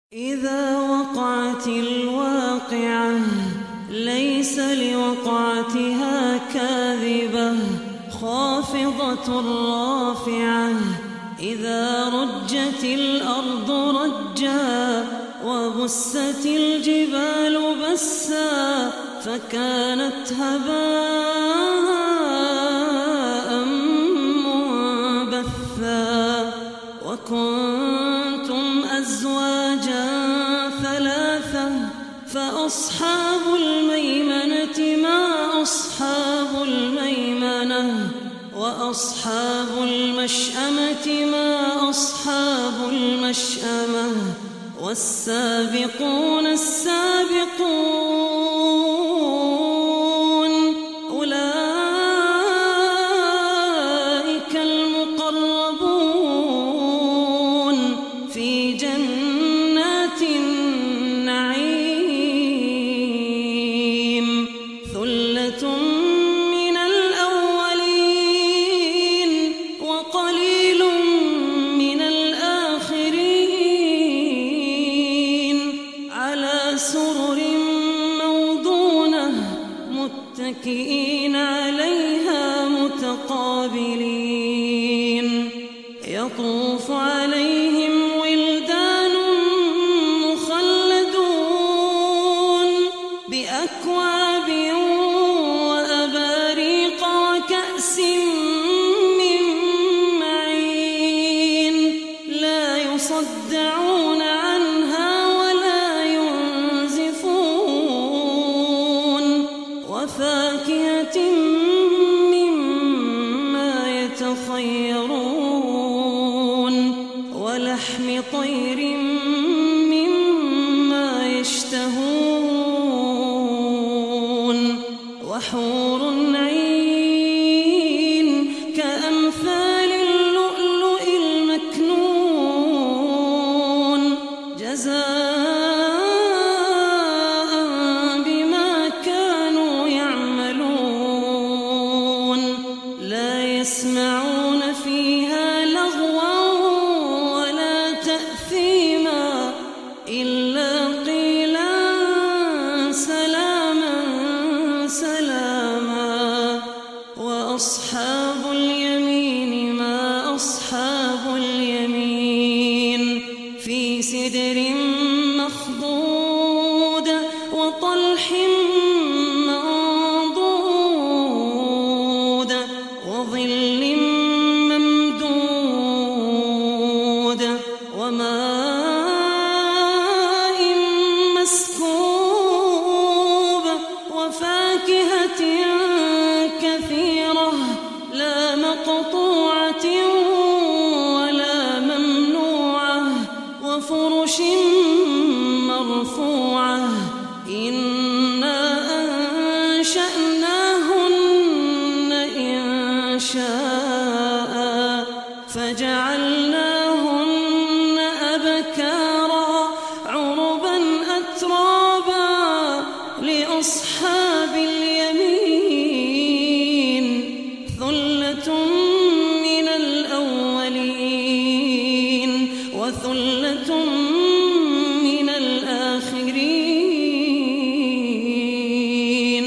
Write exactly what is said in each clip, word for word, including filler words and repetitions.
إذا وقعت الواقعة ليس لوقعتها كاذبة خافضة رافعة إذا رجت الأرض رجا وبست الجبال بسا فكانت هباء منبثا وكنتم أزواجا ثلاثة فأصحاب الميمنة ما أصحاب الميمنة وأصحاب المشأمة ما أصحاب المشأمة والسابقون السابقون أولئك المقربون في جنات النعيم ثلة من الأولين وقليل من الآخرين على سرر موضونة متكئين عليها متقابلين يطوف عليهم ولدان مخلدون بأكواب وأباريق وكأس من معين لا يصدعون عنها ولا ينزفون وفاكهة مما يتخيرون ولحم طير مما يشتهون وحور عين كأمثال اللؤلؤ المكنون جزاء بما كانوا يعملون لا يسمعون فيها لغوا ولا تأثيما إلا قيلا سلاما سلاما وأصحاب اليمين ما أصحاب اليمين في سدر مخضود وطلح منضود وظل ممدود وماء مسكوب وفاكهة كثيرة لا مقطوعة ولا ممنوعة وفرش مرفوعة إنا أنشأناهن إنشاء فجعلناهن أبكارا عربا أترابا لأصحاب اليمين ثلة من الأولين وثلة من الآخرين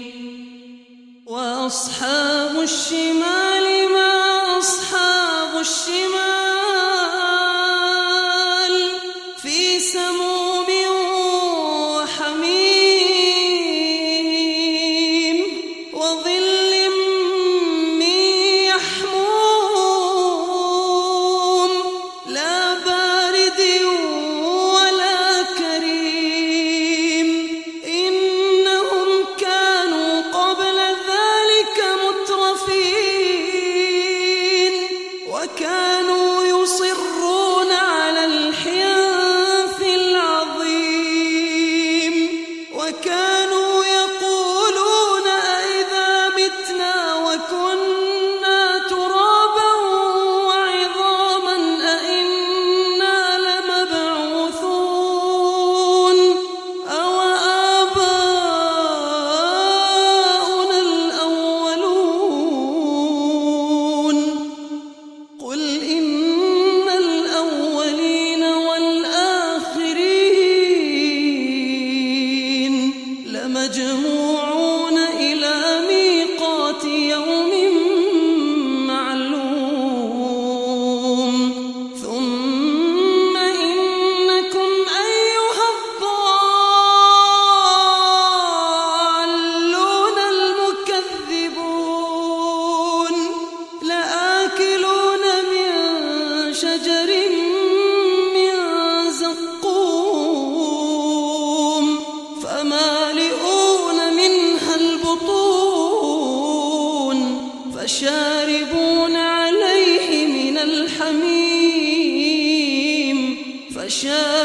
وأصحاب الشمال ما أصحاب الشمال في سموم وحميم وظل من يحموم لا بارد ولا كريم إنهم كانوا قبل ذلك مترفين وكانوا يصرون على الحنث العظيم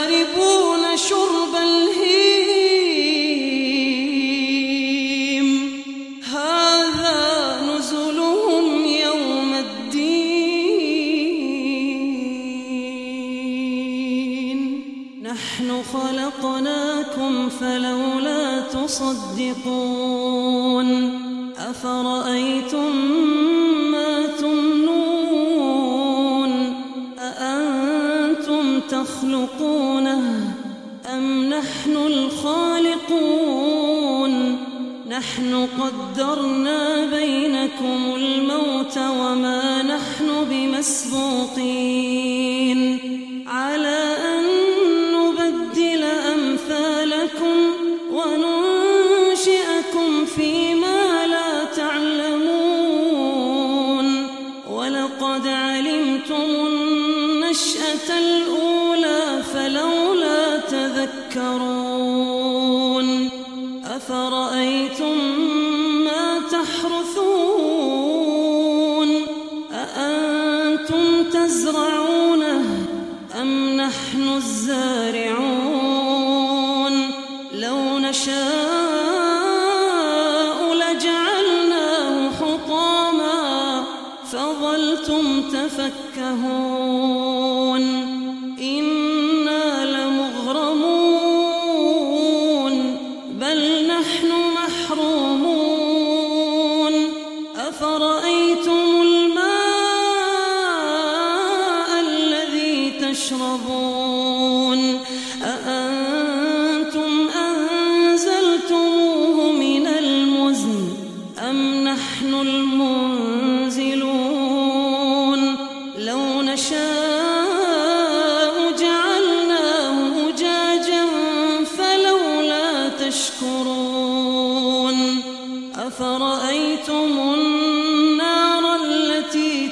فشاربون شرب الهيم هذا نزلهم يوم الدين نحن خلقناكم فلولا تصدقون أفرأيتم ما تمنون أأنتم تخلقونه أم نحن الخالقون نحن قدرنا بينكم الموت وما نحن بمسبوقين على أن نبدل أمثالكم وننشئكم فيما لا تعلمون ولقد علمتم النشأة الأولى فلولا تذكرون أفرأيتم ما تحرثون أأنتم تزرعونه أم نحن الزارعون لو نشاء لجعلناه حطاما فظلتم تفكهون إنا لمغرمون بل نحن محرومون أفرأيتم الماء الذي تشربون أأنتم أنزلتموه من المزن أم نحن المنزلون لو نشاء جعلناه أجاجا فلولا تشكرون أفرأيتم النار التي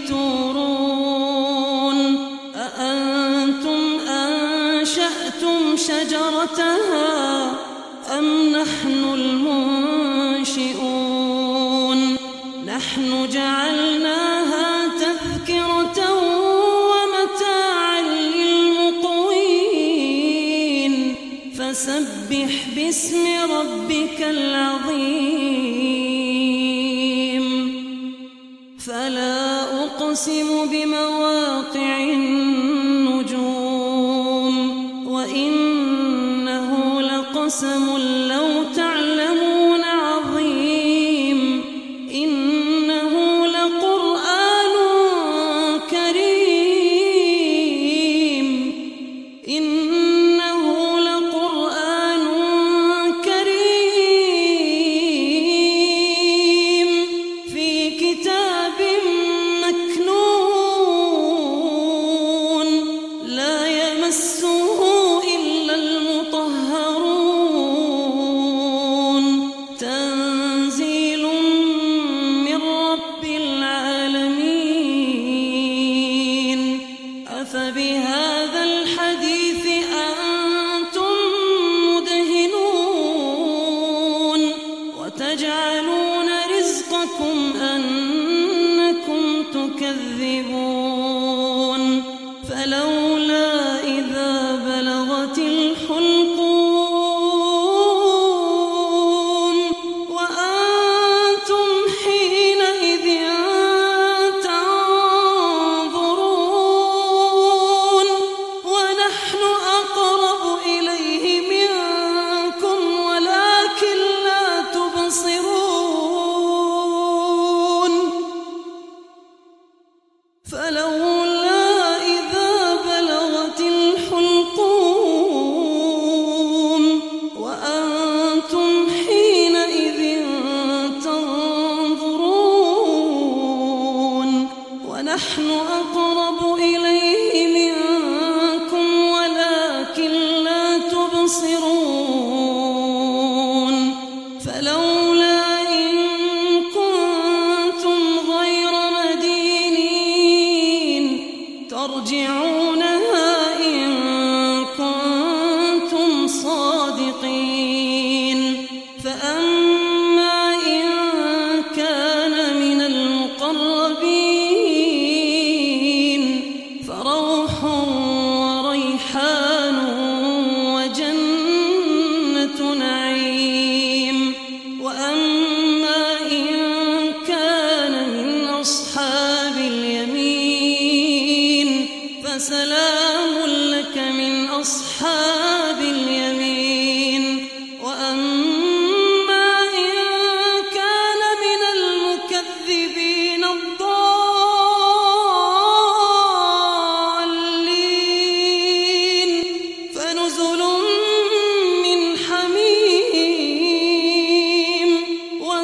تورون أأنتم أنشأتم شجرتها أم نحن المنشئون نحن جعلناها تذكرة ومتاعا للمقوين فسبح باسم ربك العظيم فلا أقسم بمواقع النجوم وإنه لقسم لو تعلمون عظيم إنه لقرآن كريم إنه لقرآن كريم في كتاب مكنون لا يمسه إلا المطهرون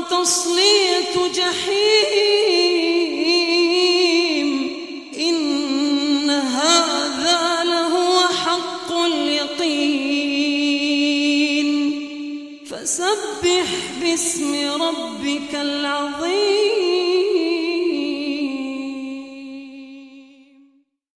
وتصلية جحيم إن هذا لهو حق اليقين فسبح باسم ربك العظيم.